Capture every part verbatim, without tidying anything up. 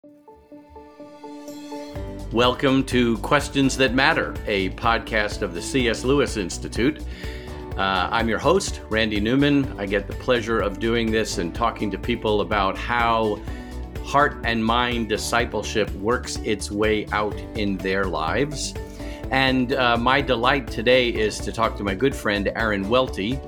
Welcome to Questions That Matter, a podcast of the C S. Lewis Institute. Uh, I'm your host, Randy Newman. I get the pleasure of doing this and talking to people about how heart and mind discipleship works its way out in their lives. And uh, my delight today is to talk to my good friend, Aaron Welty.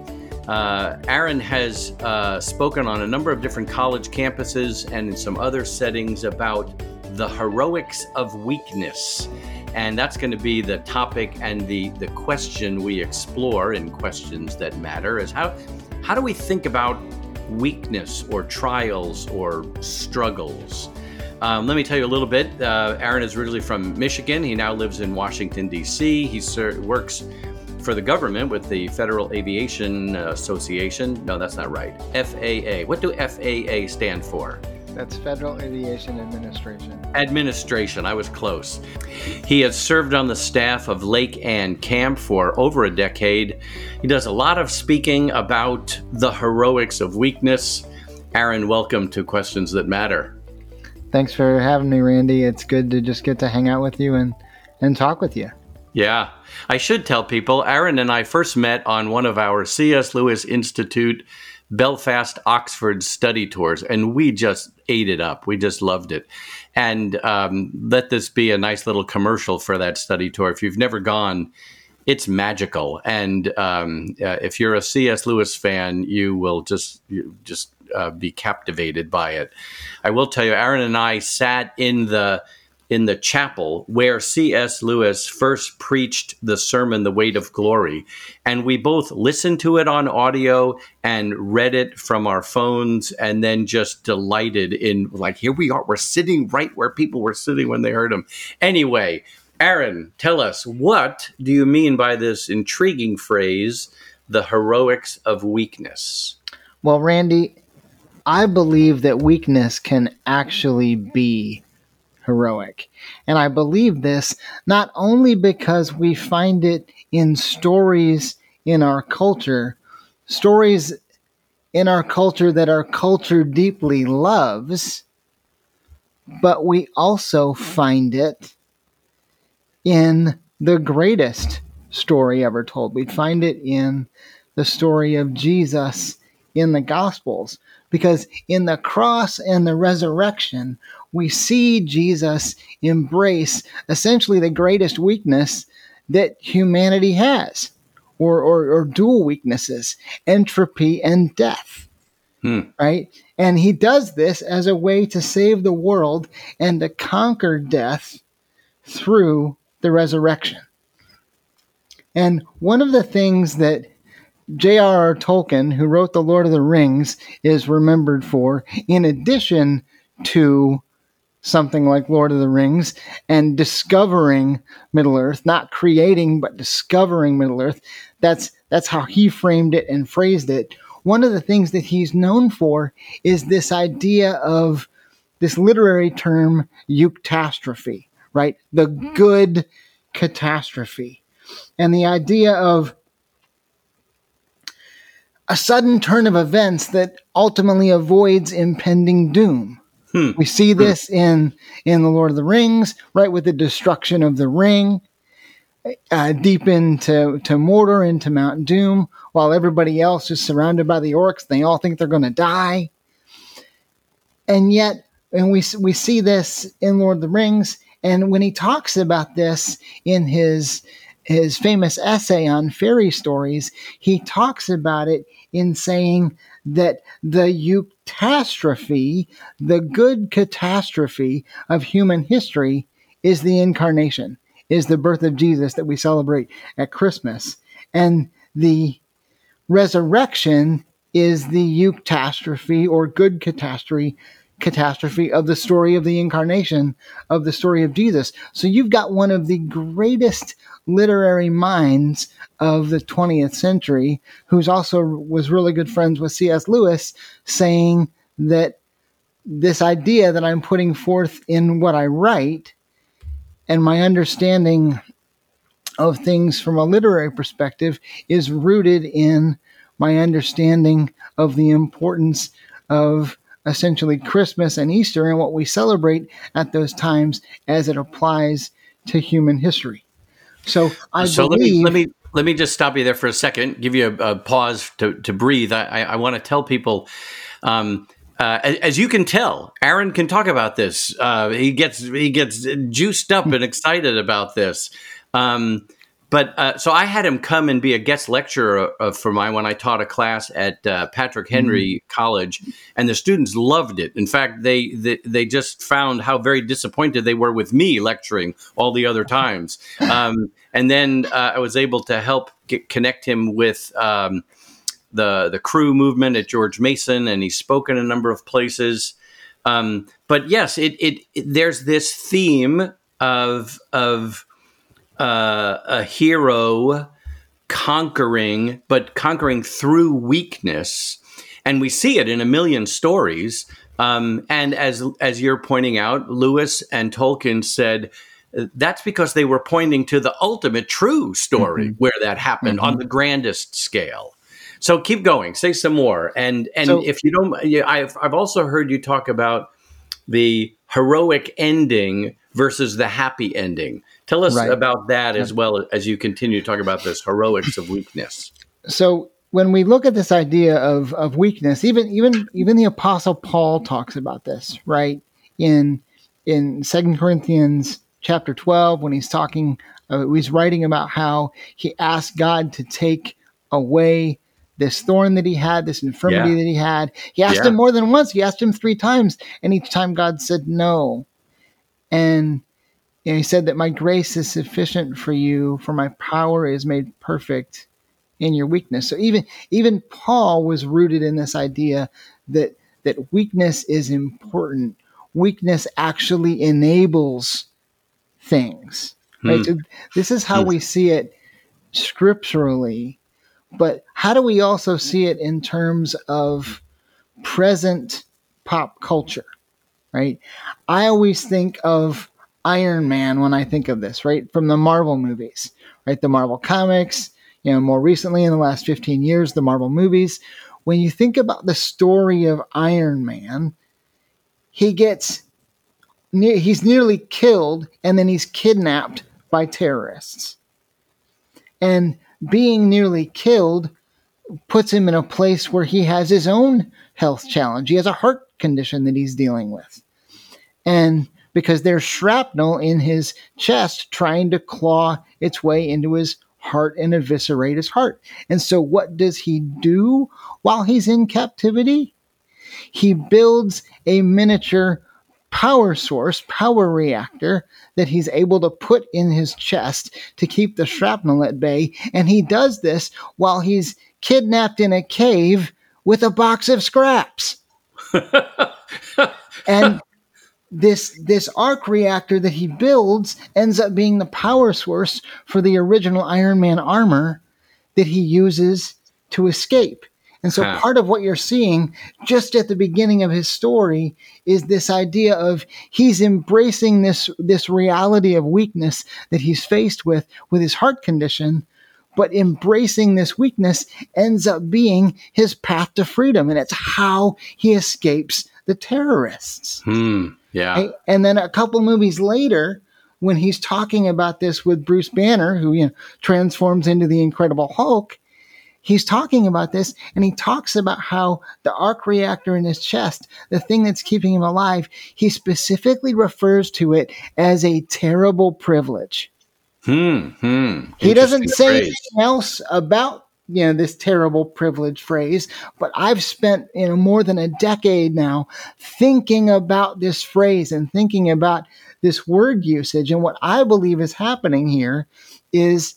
Uh, Aaron has uh, spoken on a number of different college campuses and in some other settings about the heroics of weakness. And that's going to be the topic and the, the question we explore in Questions That Matter is how, how do we think about weakness or trials or struggles? Um, let me tell you a little bit. Uh, Aaron is originally from Michigan. He now lives in Washington, D C. He ser- works for the government with the Federal Aviation Association. No, that's not right. F A A. What do F A A stand for? That's Federal Aviation Administration. Administration. I was close. He has served on the staff of Lake Ann Camp for over a decade. He does a lot of speaking about the heroics of weakness. Aaron, welcome to Questions That Matter. Thanks for having me, Randy. It's good to just get to hang out with you and, and talk with you. Yeah. I should tell people, Aaron and I first met on one of our C S. Lewis Institute Belfast, Oxford study tours, and we just ate it up. We just loved it. And um, let this be a nice little commercial for that study tour. If you've never gone, it's magical. And um, uh, if you're a C S. Lewis fan, you will just you just uh, be captivated by it. I will tell you, Aaron and I sat in the in the chapel where C S. Lewis first preached the sermon, The Weight of Glory. And we both listened to it on audio and read it from our phones and then just delighted in, like, here we are, we're sitting right where people were sitting when they heard him. Anyway, Aaron, tell us, what do you mean by this intriguing phrase, the heroics of weakness? Well, Randy, I believe that weakness can actually be heroic. And I believe this not only because we find it in stories in our culture, stories in our culture that our culture deeply loves, but we also find it in the greatest story ever told. We find it in the story of Jesus in the Gospels, because in the cross and the resurrection, we see Jesus embrace essentially the greatest weakness that humanity has, or, or, or dual weaknesses, entropy and death, hmm. right? And he does this as a way to save the world and to conquer death through the resurrection. And one of the things that J R R. Tolkien, who wrote The Lord of the Rings, is remembered for, in addition to something like Lord of the Rings and discovering Middle-earth, not creating, but discovering Middle-earth. That's that's how he framed it and phrased it. One of the things that he's known for is this idea of this literary term, eucatastrophe, right? The good catastrophe. And the idea of a sudden turn of events that ultimately avoids impending doom. Hmm. We see this in, in The Lord of the Rings, right, with the destruction of the ring, uh, deep into to Mordor, into Mount Doom, while everybody else is surrounded by the orcs. They all think they're going to die. And yet, and we, we see this in Lord of the Rings, and when he talks about this in his, his famous essay on fairy stories, he talks about it in saying that the eucatastrophe, the good catastrophe of human history, is the incarnation, is the birth of Jesus that we celebrate at Christmas. And the resurrection is the eucatastrophe or good catastrophe catastrophe of the story of the incarnation, of the story of Jesus. So you've got one of the greatest literary minds of the twentieth century, who's also was really good friends with C S. Lewis, saying that this idea that I'm putting forth in what I write and my understanding of things from a literary perspective is rooted in my understanding of the importance of essentially Christmas and Easter and what we celebrate at those times as it applies to human history. So I so believe. let me let me let me just stop you there for a second. Give you a, a pause to to breathe. I, I, I want to tell people. Um, Uh, as, as you can tell, Aaron can talk about this. Uh, he gets he gets juiced up and excited about this. Um, but uh, so I had him come and be a guest lecturer uh, for mine when I taught a class at uh, Patrick Henry mm-hmm. College, and the students loved it. In fact, they, they they just found how very disappointed they were with me lecturing all the other times. Um, and then uh, I was able to help get, connect him with. Um, the the Cru movement at George Mason, and he's spoken a number of places. Um, but yes, it, it, it there's this theme of of uh, a hero conquering, but conquering through weakness, and we see it in a million stories. Um, and as as you're pointing out, Lewis and Tolkien said, that's because they were pointing to the ultimate true story mm-hmm. where that happened mm-hmm. on the grandest scale. So keep going. Say some more. And and so, if you don't, I've I've also heard you talk about the heroic ending versus the happy ending. Tell us right. about that as well as you continue to talk about this heroics of weakness. So when we look at this idea of of weakness, even even even the Apostle Paul talks about this, right? In in Second Corinthians chapter twelve, when he's talking, uh, he's writing about how he asked God to take away this thorn that he had, this infirmity yeah. that he had. He asked yeah. him more than once. He asked him three times. And each time God said no. And you know, he said that my grace is sufficient for you, for my power is made perfect in your weakness. So even, even Paul was rooted in this idea that, that weakness is important. Weakness actually enables things. Hmm. Right? So this is how hmm. we see it scripturally. But how do we also see it in terms of present pop culture, right? I always think of Iron Man when I think of this, right? From the Marvel movies, right? The Marvel comics, you know, more recently in the last fifteen years, the Marvel movies. When you think about the story of Iron Man, he gets, he's nearly killed and then he's kidnapped by terrorists. And being nearly killed puts him in a place where he has his own health challenge. He has a heart condition that he's dealing with. And because there's shrapnel in his chest trying to claw its way into his heart and eviscerate his heart. And so what does he do while he's in captivity? He builds a miniature power source, power reactor that he's able to put in his chest to keep the shrapnel at bay. And he does this while he's kidnapped in a cave with a box of scraps. And this, this arc reactor that he builds ends up being the power source for the original Iron Man armor that he uses to escape. And so huh. part of what you're seeing just at the beginning of his story is this idea of he's embracing this, this reality of weakness that he's faced with, with his heart condition, but embracing this weakness ends up being his path to freedom. And it's how he escapes the terrorists. Hmm. Yeah. Right? And then a couple movies later, when he's talking about this with Bruce Banner, who you know, transforms into the Incredible Hulk, he's talking about this, and he talks about how the arc reactor in his chest, the thing that's keeping him alive, he specifically refers to it as a terrible privilege. Hmm. hmm. He doesn't say phrase. anything else about you know this terrible privilege phrase, but I've spent you know more than a decade now thinking about this phrase and thinking about this word usage. And what I believe is happening here is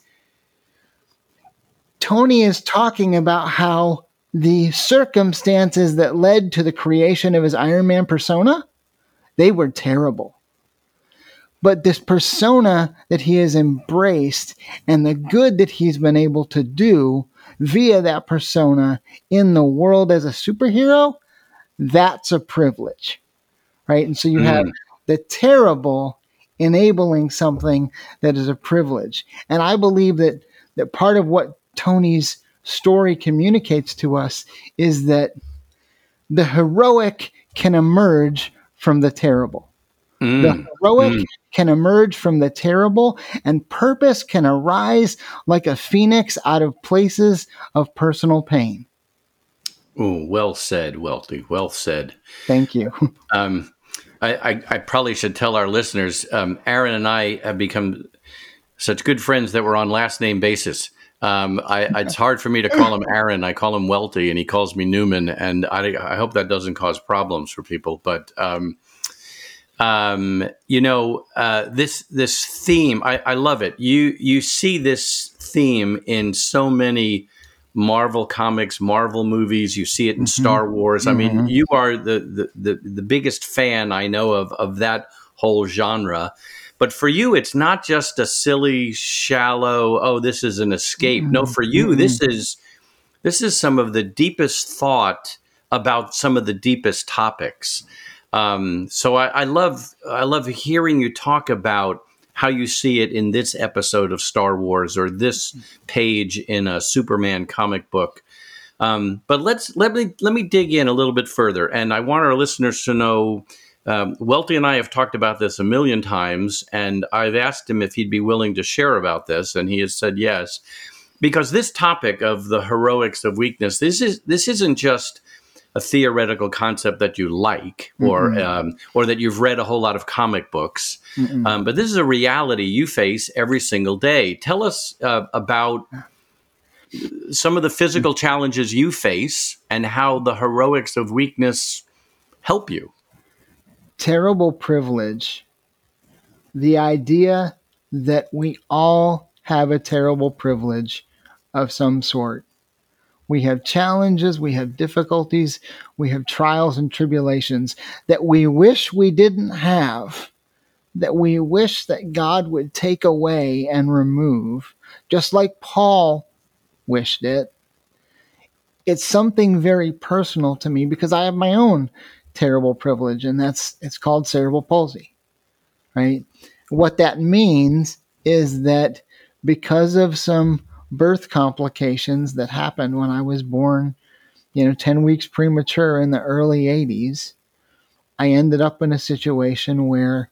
Tony is talking about how the circumstances that led to the creation of his Iron Man persona, they were terrible. But this persona that he has embraced and the good that he's been able to do via that persona in the world as a superhero, that's a privilege, right? And so you mm. have the terrible enabling something that is a privilege. And I believe that, that part of what Tony's story communicates to us is that the heroic can emerge from the terrible. Mm. The heroic Mm. can emerge from the terrible, and purpose can arise like a phoenix out of places of personal pain. Ooh, well said, Welty. Well said. Thank you. Um, I, I, I probably should tell our listeners, um, Aaron and I have become such good friends that we're on last name basis. Um, I, it's hard for me to call him Aaron. I call him Welty, and he calls me Newman. And I, I hope that doesn't cause problems for people. But um, um, you know, uh, this this theme, I, I love it. You you see this theme in so many Marvel comics, Marvel movies. You see it in mm-hmm. Star Wars. I mean, mm-hmm. you are the, the the the biggest fan I know of of that whole genre. But for you, it's not just a silly, shallow, oh, this is an escape. Mm-hmm. No, for you, mm-hmm. this is this is some of the deepest thought about some of the deepest topics. Um, so I, I love I love hearing you talk about how you see it in this episode of Star Wars or this page in a Superman comic book. Um, but let's let me let me dig in a little bit further, and I want our listeners to know. Um, Welty and I have talked about this a million times, and I've asked him if he'd be willing to share about this, and he has said yes, because this topic of the heroics of weakness, this is this isn't just a theoretical concept that you like or mm-hmm. um, or that you've read a whole lot of comic books, mm-hmm. um, but this is a reality you face every single day. Tell us uh, about some of the physical challenges you face and how the heroics of weakness help you. Terrible privilege. The idea that we all have a terrible privilege of some sort. We have challenges, we have difficulties, we have trials and tribulations that we wish we didn't have, that we wish that God would take away and remove, just like Paul wished it. It's something very personal to me because I have my own terrible privilege, and that's it's called cerebral palsy, right? What that means is that because of some birth complications that happened when I was born, you know, ten weeks premature in the early eighties, I ended up in a situation where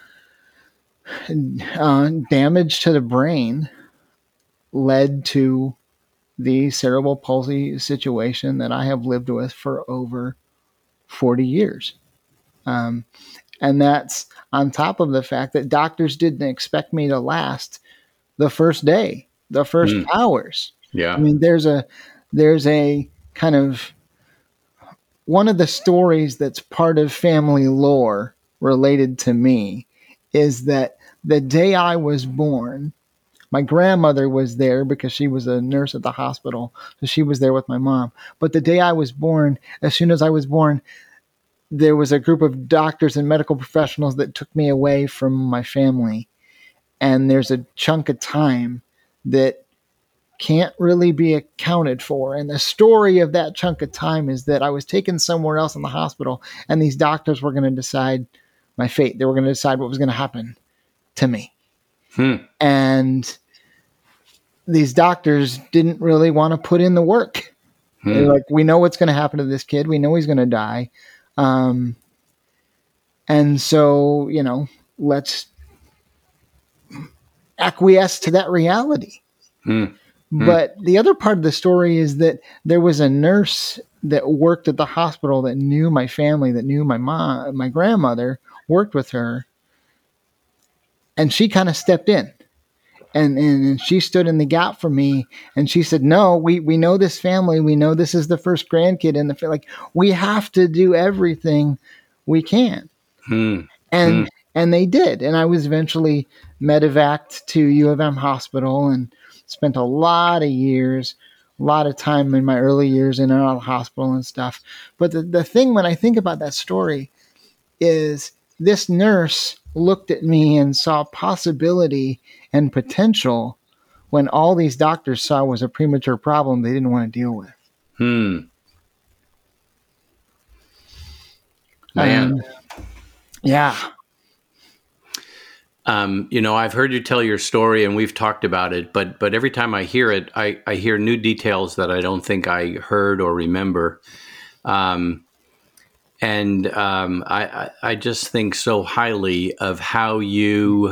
uh, damage to the brain led to the cerebral palsy situation that I have lived with for over forty years. Um, and that's on top of the fact that doctors didn't expect me to last the first day, the first mm. hours. Yeah. I mean, there's a, there's a kind of one of the stories that's part of family lore related to me is that the day I was born, my grandmother was there because she was a nurse at the hospital. So she was there with my mom. But the day I was born, as soon as I was born, there was a group of doctors and medical professionals that took me away from my family. And there's a chunk of time that can't really be accounted for. And the story of that chunk of time is that I was taken somewhere else in the hospital, and these doctors were going to decide my fate. They were going to decide what was going to happen to me. Hmm. And these doctors didn't really want to put in the work. Hmm. They're like, we know what's going to happen to this kid. We know he's going to die. Um, and so, you know, let's acquiesce to that reality. Hmm. But hmm. the other part of the story is that there was a nurse that worked at the hospital that knew my family, that knew my mom, my grandmother, worked with her. And she kind of stepped in. And, and she stood in the gap for me, and she said, no, we, we know this family. We know this is the first grandkid in the family. Like, we have to do everything we can. Hmm. And, hmm. and they did. And I was eventually medevaced to U of M hospital and spent a lot of years, a lot of time in my early years in and out of the hospital and stuff. But the, the thing when I think about that story is this nurse looked at me and saw possibility and potential when all these doctors saw was a premature problem they didn't want to deal with. Hmm. Man. Um, yeah. Um, you know, I've heard you tell your story and we've talked about it, but but every time I hear it, I, I hear new details that I don't think I heard or remember. Um, And um, I, I, I just think so highly of how you.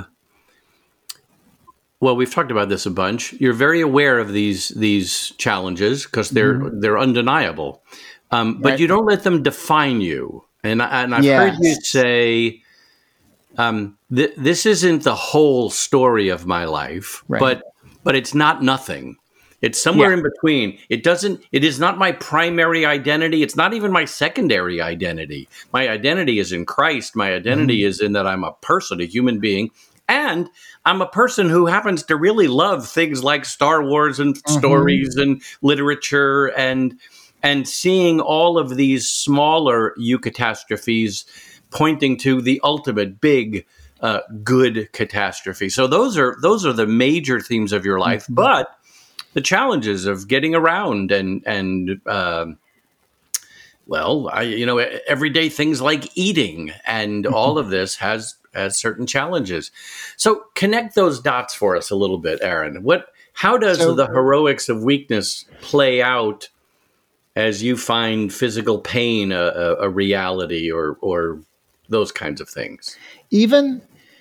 Well, we've talked about this a bunch. You're very aware of these these challenges because they're Mhm. they're undeniable, um, but Right. you don't let them define you. And I- and I've heard you Yes. say, um, th- "This isn't the whole story of my life, Right. but but it's not nothing. It's somewhere Yeah. in between. It doesn't. It is not my primary identity. It's not even my secondary identity. My identity is in Christ. My identity Mhm. is in that I'm a person, a human being." And I'm a person who happens to really love things like Star Wars and Mhm. stories and literature and and seeing all of these smaller eucatastrophes pointing to the ultimate big uh, good catastrophe. So those are those are the major themes of your life, Mhm. but the challenges of getting around and and uh, well, I, you know, everyday things like eating and all of this has has certain challenges. So connect those dots for us a little bit, Aaron. What, how does So the heroics of weakness play out as you find physical pain a, a, a reality, or or those kinds of things? even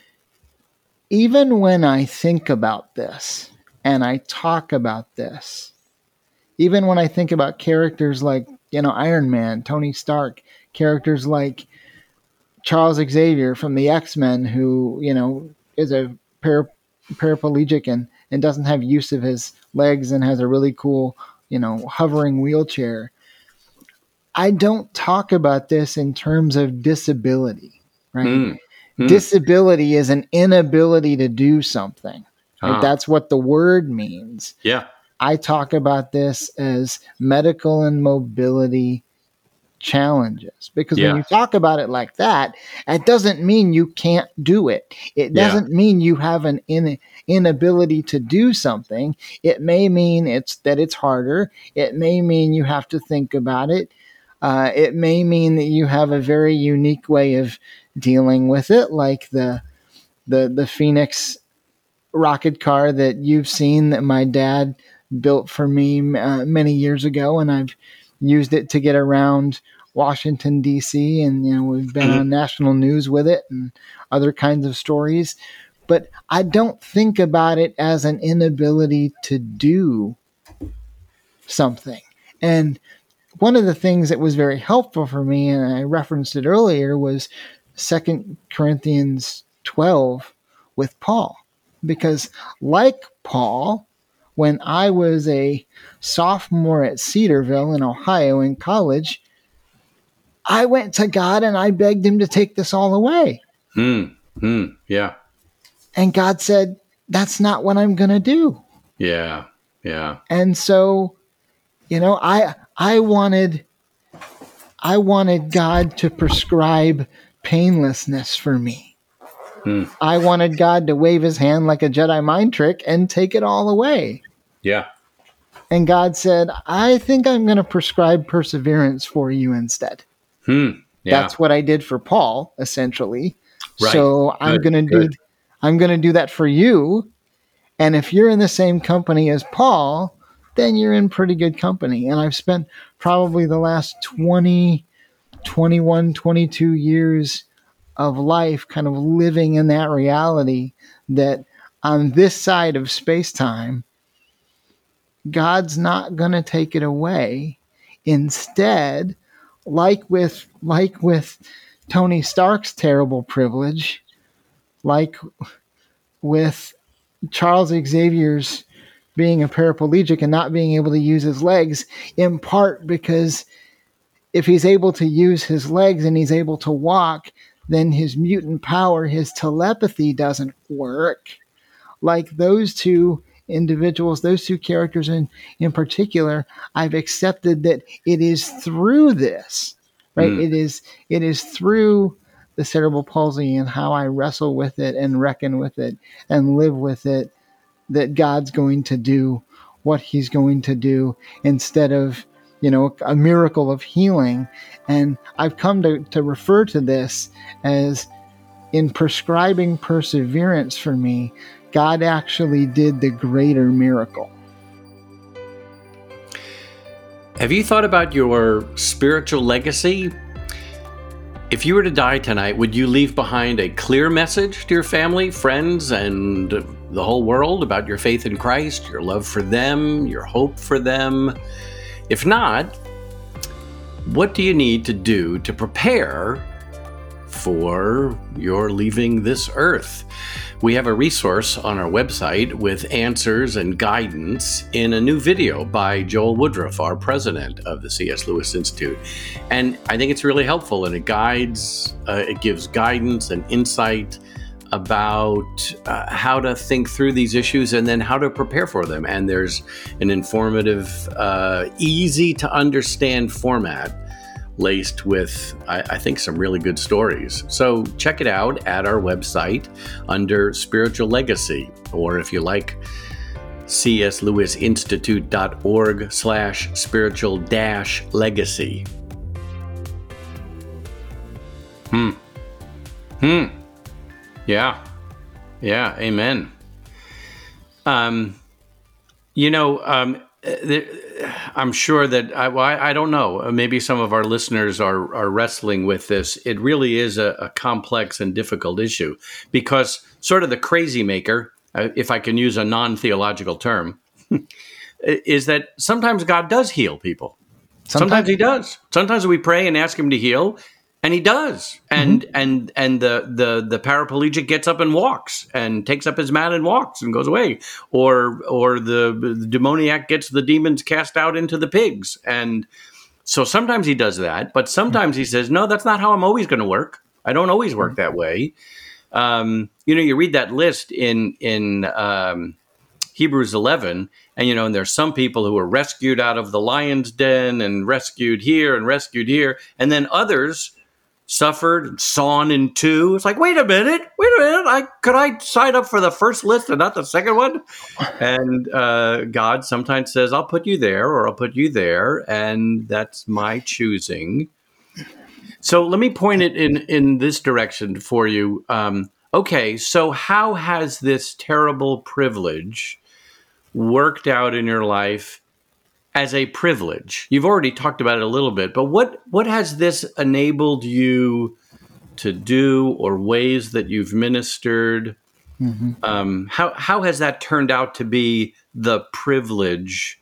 even when I think about this and I talk about this, even when I think about characters like, you know, Iron Man, Tony Stark, characters like Charles Xavier from the X-Men, who, you know, is a para- paraplegic and, and doesn't have use of his legs and has a really cool, you know, hovering wheelchair. I don't talk about this in terms of disability, right? Mm. Mm. Disability is an inability to do something, right? Ah. That's what the word means. Yeah. I talk about this as medical and mobility challenges, because when Yeah. you talk about it like that, it doesn't mean you can't do it. It Yeah. doesn't mean you have an in, inability to do something. It may mean it's that it's harder. It may mean you have to think about it. Uh, it may mean that you have a very unique way of dealing with it, like the the the Phoenix rocket car that you've seen that my dad built for me uh, many years ago, and I've used it to get around Washington D C, and you know we've been Mhm. on national news with it and other kinds of stories. But I don't think about it as an inability to do something. And one of the things that was very helpful for me, and I referenced it earlier, was Second Corinthians twelve with Paul. Because, like Paul, when I was a sophomore at Cedarville in Ohio in college, I went to God and I begged him to take this all away. Mm. Mm. Yeah. And God said, "That's not what I'm going to do." Yeah. Yeah. And so, you know, I I wanted I wanted God to prescribe painlessness for me. Mm. I wanted God to wave his hand like a Jedi mind trick and take it all away. Yeah. And God said, "I think I'm going to prescribe perseverance for you instead." Hmm. Yeah. That's what I did for Paul, essentially. Right. So I'm Good. going to Good. do I'm going to do that for you. And if you're in the same company as Paul, then you're in pretty good company. And I've spent probably the last twenty, twenty-one, twenty-two years of life kind of living in that reality that on this side of space-time, God's not going to take it away. Instead, like with like with Tony Stark's terrible privilege, like with Charles Xavier's being a paraplegic and not being able to use his legs, in part because if he's able to use his legs and he's able to walk, then his mutant power, his telepathy doesn't work. Like those two individuals, those two characters in, in particular, I've accepted that it is through this, right? Mm. It is it is through the cerebral palsy and how I wrestle with it and reckon with it and live with it that God's going to do what he's going to do instead of, you know, a miracle of healing. And I've come to, to refer to this as, in prescribing perseverance for me, God actually did the greater miracle. Have you thought about your spiritual legacy? If you were to die tonight, would you leave behind a clear message to your family, friends, and the whole world about your faith in Christ, your love for them, your hope for them? If not, what do you need to do to prepare for your leaving this earth? We have a resource on our website with answers and guidance in a new video by Joel Woodruff, our president of the C S. Lewis Institute. And I think it's really helpful, and it guides, uh, it gives guidance and insight about uh, how to think through these issues and then how to prepare for them. And there's an informative, uh, easy to understand format laced with, I, I think, some really good stories. So check it out at our website under Spiritual Legacy, or if you like, c s lewis institute dot org slash spiritual dash legacy. Hmm. Hmm. Yeah. Yeah. Amen. Um, you know, um, there, I'm sure that I, well, I, I don't know. Maybe some of our listeners are are wrestling with this. It really is a, a complex and difficult issue because sort of the crazy maker, uh, if I can use a non-theological term, is that sometimes God does heal people. Sometimes, sometimes he does. Sometimes we pray and ask him to heal, and he does. And mm-hmm. and and the, the the paraplegic gets up and walks and takes up his mat and walks and goes away. Or or the, the demoniac gets the demons cast out into the pigs. And so sometimes he does that, but sometimes he says, no, that's not how I'm always going to work. I don't always work that way. Um, you know, you read that list in in um, Hebrews eleven, and you know, and there's some people who were rescued out of the lion's den and rescued here and rescued here, and then others suffered, sawn in two. It's like, wait a minute, wait a minute. I could I sign up for the first list and not the second one? And uh, God sometimes says, I'll put you there or I'll put you there, and that's my choosing. So let me point it in, in this direction for you. Um, okay, so how has this terrible privilege worked out in your life as a privilege? You've already talked about it a little bit, but what, what has this enabled you to do, or ways that you've ministered? Mm-hmm. Um, how, how has that turned out to be the privilege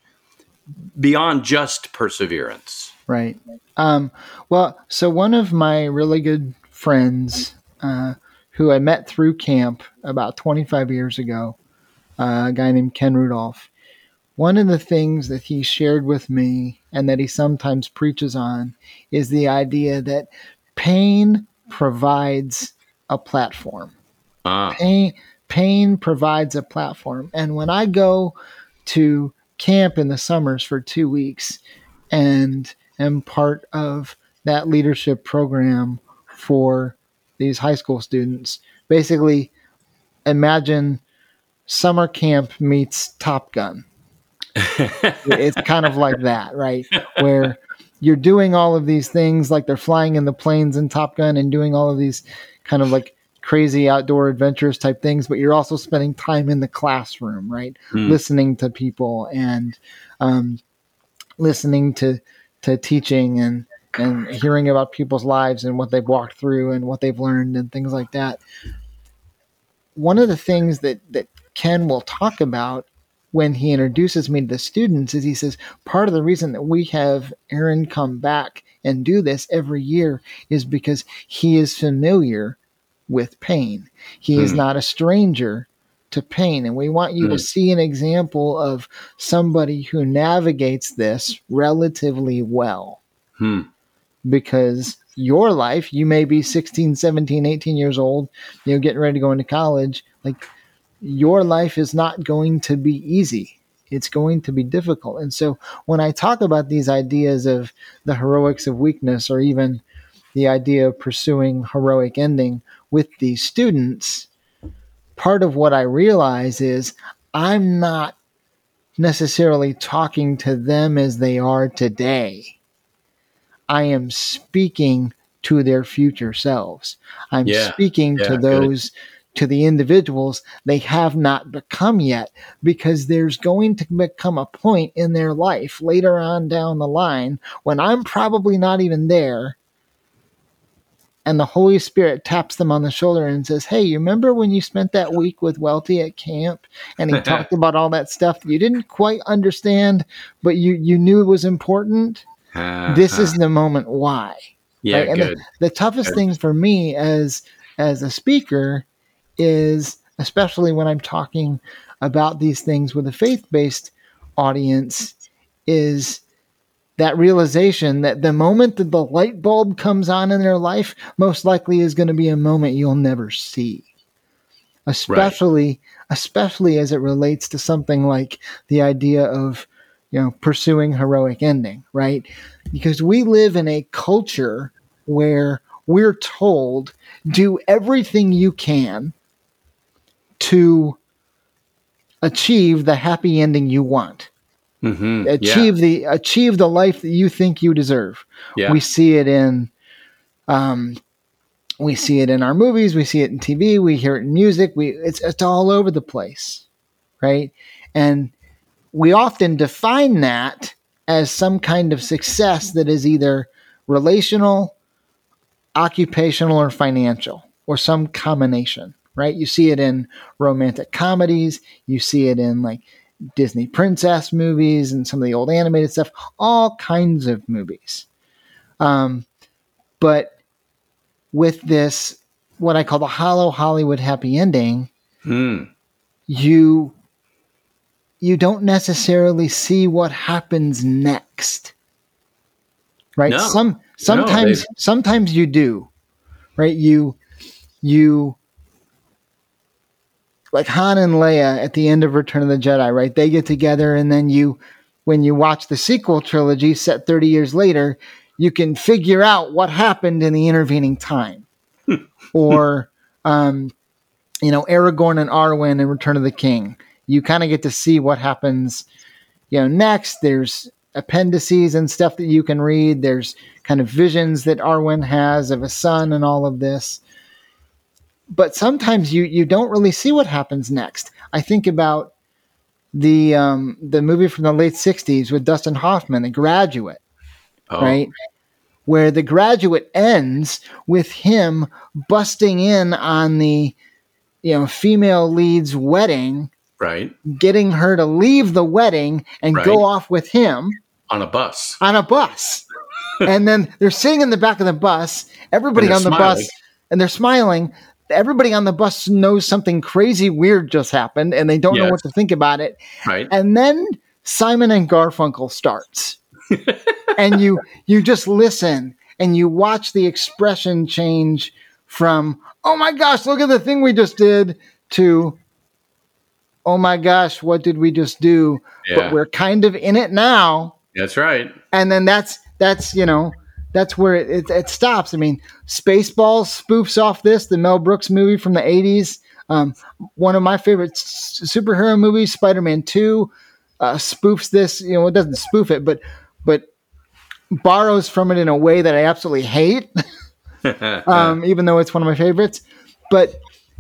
beyond just perseverance? Right. Um, well, so one of my really good friends, uh, who I met through camp about twenty-five years ago, uh, a guy named Ken Rudolph, one of the things that he shared with me and that he sometimes preaches on is the idea that pain provides a platform. Ah. Pain, pain provides a platform. And when I go to camp in the summers for two weeks and am part of that leadership program for these high school students, basically imagine summer camp meets Top Gun. It's kind of like that, right? Where you're doing all of these things, like they're flying in the planes in Top Gun and doing all of these kind of like crazy outdoor adventures type things, but you're also spending time in the classroom, right? Mm. Listening to people and um, listening to to teaching and and hearing about people's lives and what they've walked through and what they've learned and things like that. One of the things that that Ken will talk about when he introduces me to the students is he says, part of the reason that we have Aaron come back and do this every year is because he is familiar with pain. He mm. is not a stranger to pain. And we want you mm. to see an example of somebody who navigates this relatively well. Mm. Because your life, you may be sixteen, seventeen, eighteen years old, you know, getting ready to go into college, like, your life is not going to be easy. It's going to be difficult. And so when I talk about these ideas of the heroics of weakness, or even the idea of pursuing heroic ending with these students, part of what I realize is I'm not necessarily talking to them as they are today. I am speaking to their future selves. I'm yeah, speaking yeah, to those good. to the individuals they have not become yet, because there's going to become a point in their life later on down the line when I'm probably not even there, and the Holy Spirit taps them on the shoulder and says, hey, you remember when you spent that week with Welty at camp and he talked about all that stuff that you didn't quite understand, but you, you knew it was important? Uh-huh. This is the moment why. Yeah, right? And good. The, the toughest good. thing for me as as a speaker is, especially when I'm talking about these things with a faith-based audience, is that realization that the moment that the light bulb comes on in their life, most likely is going to be a moment you'll never see. Especially, right. especially as it relates to something like the idea of, you know, pursuing heroic ending, right? Because we live in a culture where we're told, do everything you can to achieve the happy ending you want. Mm-hmm. Achieve yeah. the achieve the life that you think you deserve. Yeah. We see it in um, we see it in our movies, we see it in T V, we hear it in music. We it's it's all over the place, right? And we often define that as some kind of success that is either relational, occupational, or financial, or some combination, right? You see it in romantic comedies, you see it in like Disney princess movies and some of the old animated stuff, all kinds of movies. Um, but with this, what I call the hollow Hollywood happy ending, hmm. you you don't necessarily see what happens next, right? No. Some sometimes no, sometimes you do, right? You you. Like Han and Leia at the end of Return of the Jedi, right? They get together, and then you, when you watch the sequel trilogy set thirty years later, you can figure out what happened in the intervening time. Or, um, you know, Aragorn and Arwen in Return of the King. You kind of get to see what happens, you know, next. There's appendices and stuff that you can read. There's kind of visions that Arwen has of a son and all of this. But sometimes you you don't really see what happens next. I think about the um, the movie from the late sixties with Dustin Hoffman, The Graduate, oh. right? Where The Graduate ends with him busting in on the you know female lead's wedding, right? Getting her to leave the wedding and right. go off with him on a bus. On a bus, and then they're sitting in the back of the bus. Everybody on the smiling. bus, and they're smiling. Everybody on the bus knows something crazy weird just happened, and they don't yes. know what to think about it. Right. And then Simon and Garfunkel starts. And you you just listen, and you watch the expression change from, oh my gosh, look at the thing we just did, to, oh my gosh, what did we just do? Yeah. But we're kind of in it now. That's right. And then that's, that's you know... That's where it, it, it stops. I mean, Spaceballs spoofs off this, the Mel Brooks movie from the eighties. Um, one of my favorite s- superhero movies, Spider-Man two, uh, spoofs this. You know, it doesn't spoof it, but but borrows from it in a way that I absolutely hate, um, even though it's one of my favorites. But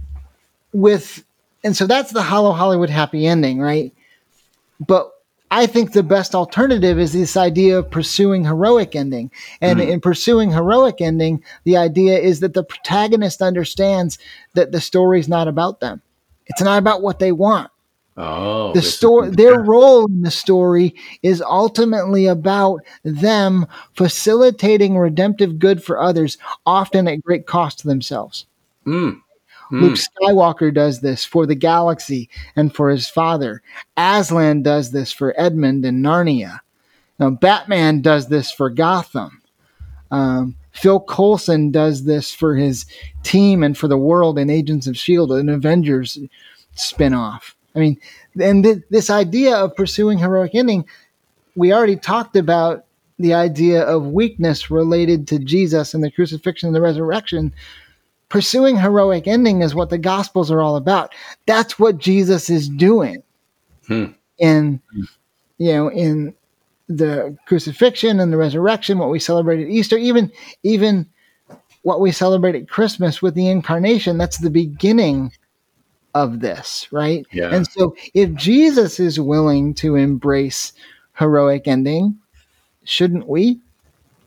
with, and so that's the hollow Hollywood happy ending, right? But I think the best alternative is this idea of pursuing heroic ending. And mm. in pursuing heroic ending, the idea is that the protagonist understands that the story's not about them. It's not about what they want. Oh, the story, their role in the story is ultimately about them facilitating redemptive good for others, often at great cost to themselves. Mm. Mm. Luke Skywalker does this for the galaxy and for his father. Aslan does this for Edmund and Narnia. Now, Batman does this for Gotham. Um, Phil Coulson does this for his team and for the world in Agents of S H I E L D, an Avengers spinoff. I mean, and th- this idea of pursuing heroic ending, we already talked about the idea of weakness related to Jesus and the crucifixion and the resurrection. Pursuing heroic ending is what the Gospels are all about. That's what Jesus is doing hmm. in, you know, in the crucifixion and the resurrection, what we celebrate at Easter, even, even what we celebrate at Christmas with the incarnation. That's the beginning of this, right? Yeah. And so if Jesus is willing to embrace heroic ending, shouldn't we?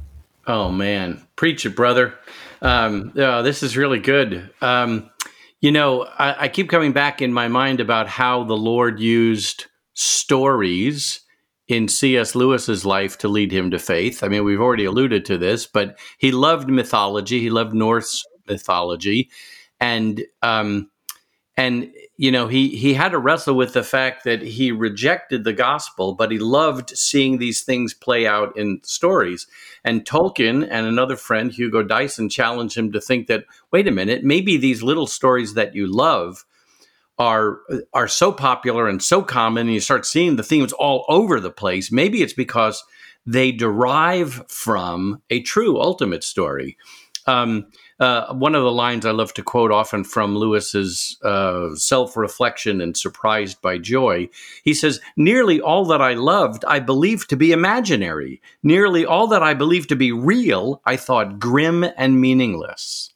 Oh man, preach it, brother. Um, oh, this is really good. Um, you know, I, I keep coming back in my mind about how the Lord used stories in C S. Lewis's life to lead him to faith. I mean, we've already alluded to this, but he loved mythology. He loved Norse mythology, and um, and you know he he had to wrestle with the fact that he rejected the gospel, but he loved seeing these things play out in stories. And Tolkien and another friend, Hugo Dyson, challenged him to think that, wait a minute, maybe these little stories that you love are are so popular and so common, and you start seeing the themes all over the place. Maybe it's because they derive from a true ultimate story. Um, uh, one of the lines I love to quote often from Lewis's uh, self-reflection and Surprised by Joy, he says, "Nearly all that I loved, I believed to be imaginary. Nearly all that I believed to be real, I thought grim and meaningless."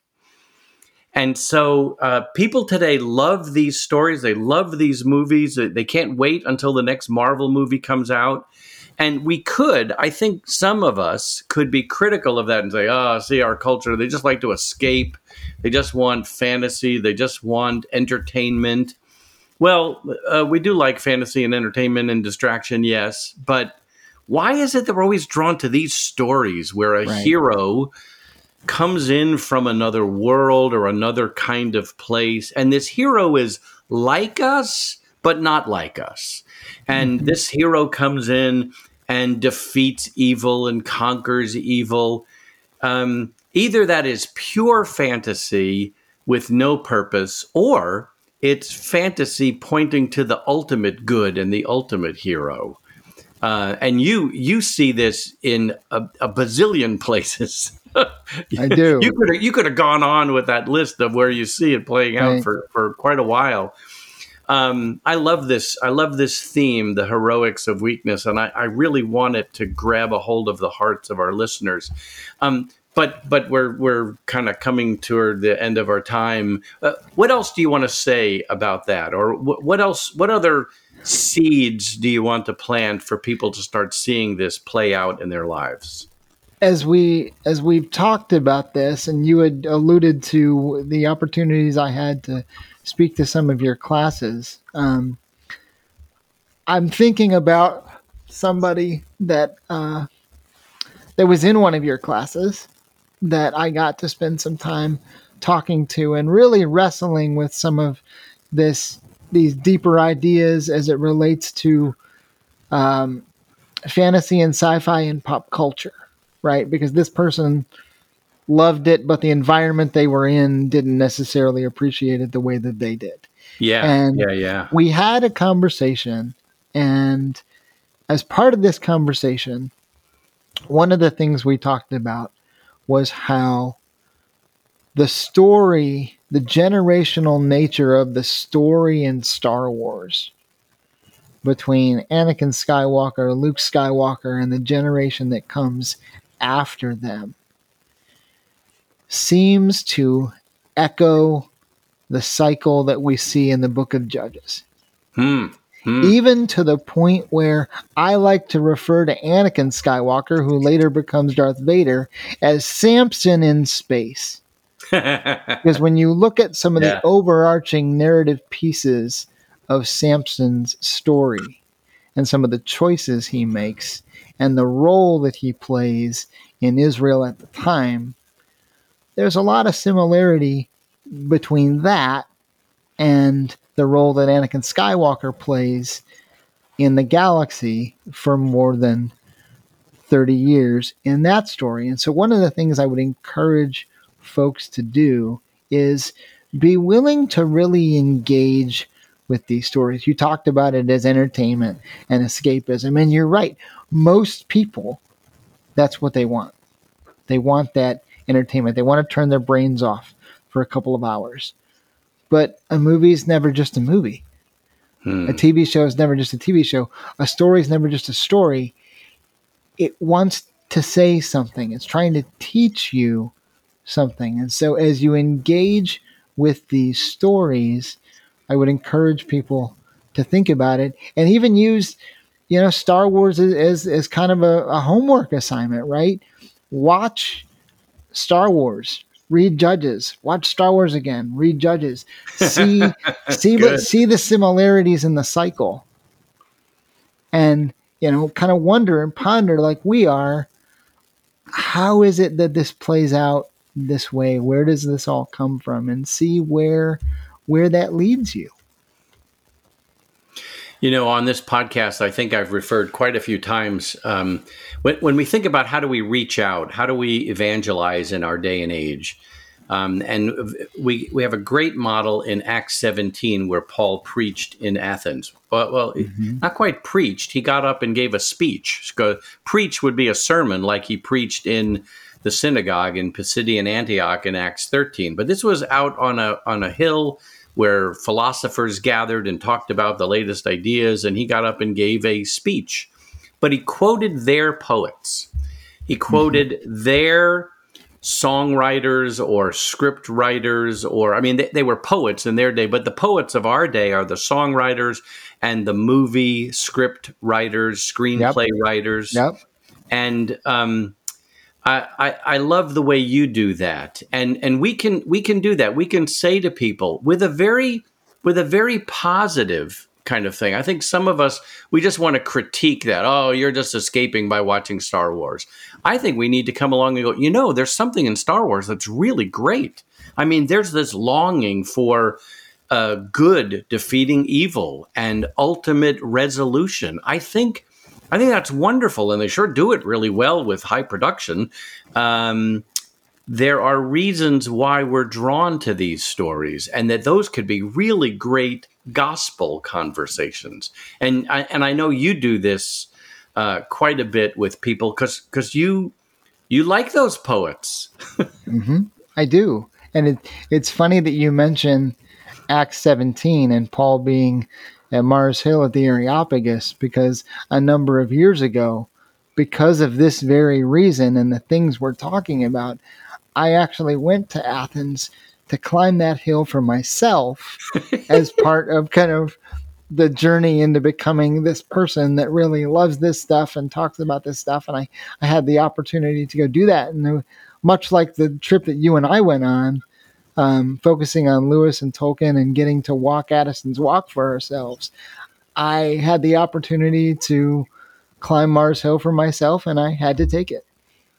And so uh, people today love these stories. They love these movies. They can't wait until the next Marvel movie comes out. And we could, I think some of us could be critical of that and say, oh, see, our culture, they just like to escape. They just want fantasy. They just want entertainment. Well, uh, we do like fantasy and entertainment and distraction, yes. But why is it that we're always drawn to these stories where a Right. hero comes in from another world or another kind of place, and this hero is like us, but not like us. And mm-hmm. this hero comes in and defeats evil and conquers evil. Um, either that is pure fantasy with no purpose, or it's fantasy pointing to the ultimate good and the ultimate hero. Uh, and you you see this in a, a bazillion places. I do. You could you could have gone on with that list of where you see it playing out right. for, for quite a while. Um, I love this. I love this theme, the heroics of weakness, and I, I really want it to grab a hold of the hearts of our listeners. Um, but but we're we're kind of coming toward the end of our time. Uh, what else do you want to say about that, or wh- what else? What other seeds do you want to plant for people to start seeing this play out in their lives? As we as we've talked about this, and you had alluded to the opportunities I had to speak to some of your classes, um, I'm thinking about somebody that uh, that was in one of your classes that I got to spend some time talking to and really wrestling with some of this these deeper ideas as it relates to um, fantasy and sci-fi and pop culture. Right, because this person loved it, but the environment they were in didn't necessarily appreciate it the way that they did. Yeah, and yeah, yeah. We had a conversation, and as part of this conversation, one of the things we talked about was how the story, the generational nature of the story in Star Wars between Anakin Skywalker, Luke Skywalker, and the generation that comes after them seems to echo the cycle that we see in the book of Judges. Hmm. Hmm. Even to the point where I like to refer to Anakin Skywalker, who later becomes Darth Vader, as Samson in space. Because when you look at some of yeah. the overarching narrative pieces of Samson's story and some of the choices he makes, and the role that he plays in Israel at the time, there's a lot of similarity between that and the role that Anakin Skywalker plays in the galaxy for more than thirty years in that story. And so one of the things I would encourage folks to do is be willing to really engage with these stories. You talked about it as entertainment and escapism, and you're right. Most people, that's what they want. They want that entertainment. They want to turn their brains off for a couple of hours. But a movie is never just a movie. Hmm. A T V show is never just a T V show. A story is never just a story. It wants to say something. It's trying to teach you something. And so as you engage with these stories, I would encourage people to think about it and even use, you know, Star Wars as, as, as kind of a, a homework assignment, right? watch Star Wars, read Judges, watch Star Wars again, read Judges, see see what, see the similarities in the cycle, and you know, kind of wonder and ponder like we are. How is it that this plays out this way? Where does this all come from? And see where where that leads you. You know, on this podcast, I think I've referred quite a few times, um, when, when we think about how do we reach out, how do we evangelize in our day and age, um, and we we have a great model in Acts seventeen where Paul preached in Athens. Well, well mm-hmm. not quite preached. He got up and gave a speech. Preach would be a sermon like he preached in the synagogue in Pisidian Antioch in Acts thirteen. But this was out on a on a hill where philosophers gathered and talked about the latest ideas, and he got up and gave a speech. But he quoted their poets. He quoted mm-hmm. their songwriters or script writers, or, I mean, they, they were poets in their day, but the poets of our day are the songwriters and the movie script writers, screenplay yep. writers. Yep. And um, I, I, I love the way you do that. And and we can we can do that. We can say to people with a very with a very positive kind of thing. I think some of us, we just want to critique that. Oh, you're just escaping by watching Star Wars. I think we need to come along and go, you know, there's something in Star Wars that's really great. I mean, there's this longing for uh, good defeating evil and ultimate resolution. I think I think that's wonderful, and they sure do it really well with high production. Um, there are reasons why we're drawn to these stories, and that those could be really great gospel conversations. And I, and I know you do this uh, quite a bit with people because because you you like those poets. mm-hmm. I do, and it, it's funny that you mention Acts seventeen and Paul being at Mars Hill at the Areopagus, because a number of years ago, because of this very reason and the things we're talking about, I actually went to Athens to climb that hill for myself as part of kind of the journey into becoming this person that really loves this stuff and talks about this stuff. And I, I had the opportunity to go do that. And much like the trip that you and I went on, Um, focusing on Lewis and Tolkien and getting to walk Addison's Walk for ourselves, I had the opportunity to climb Mars Hill for myself, and I had to take it.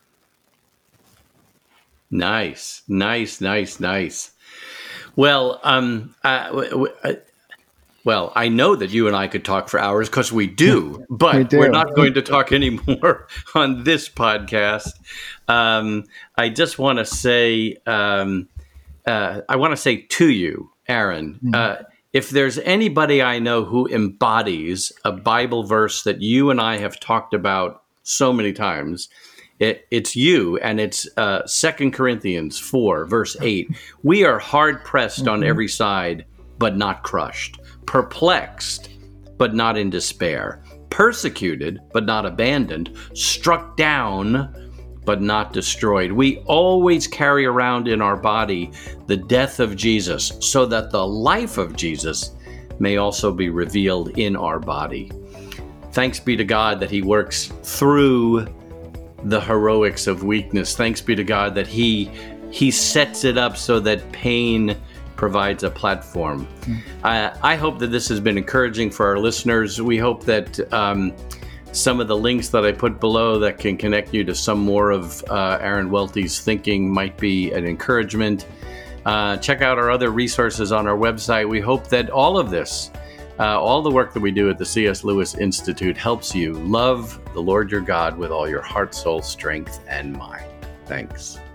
Nice, nice, nice, nice. Well, um, uh, w- w- uh, well, I know that you and I could talk for hours because we do, but we do. We're not going to talk anymore on this podcast. Um, I just want to say. Um, Uh, I want to say to you, Aaron, mm-hmm. uh, if there's anybody I know who embodies a Bible verse that you and I have talked about so many times, it, it's you, and it's uh, Second Corinthians four, verse eight. We are hard-pressed mm-hmm. on every side, but not crushed, perplexed, but not in despair, persecuted, but not abandoned, struck down, but not destroyed. We always carry around in our body the death of Jesus, so that the life of Jesus may also be revealed in our body. Thanks be to God that he works through the heroics of weakness. Thanks be to God that he he sets it up so that pain provides a platform. Mm. I, I hope that this has been encouraging for our listeners. We hope that um, some of the links that I put below that can connect you to some more of uh, Aaron Welty's thinking might be an encouragement. Uh, check out our other resources on our website. We hope that all of this, uh, all the work that we do at the C S. Lewis Institute helps you love the Lord your God with all your heart, soul, strength, and mind. Thanks.